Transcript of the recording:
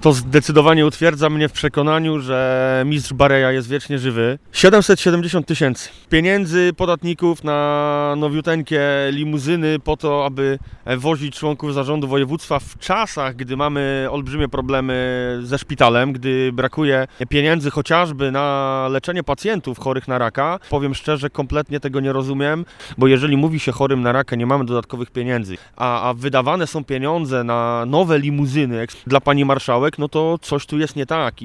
To zdecydowanie utwierdza mnie w przekonaniu, że mistrz Bareja jest wiecznie żywy. 770 000 pieniędzy podatników na nowiuteńkie limuzyny po to, aby wozić członków zarządu województwa w czasach, gdy mamy olbrzymie problemy ze szpitalem, gdy brakuje pieniędzy chociażby na leczenie pacjentów chorych na raka. Powiem szczerze, kompletnie tego nie rozumiem, bo jeżeli mówi się chorym na raka, nie mamy dodatkowych pieniędzy, a wydawane są pieniądze na nowe limuzyny dla pani marszałek, no to coś tu jest nie tak.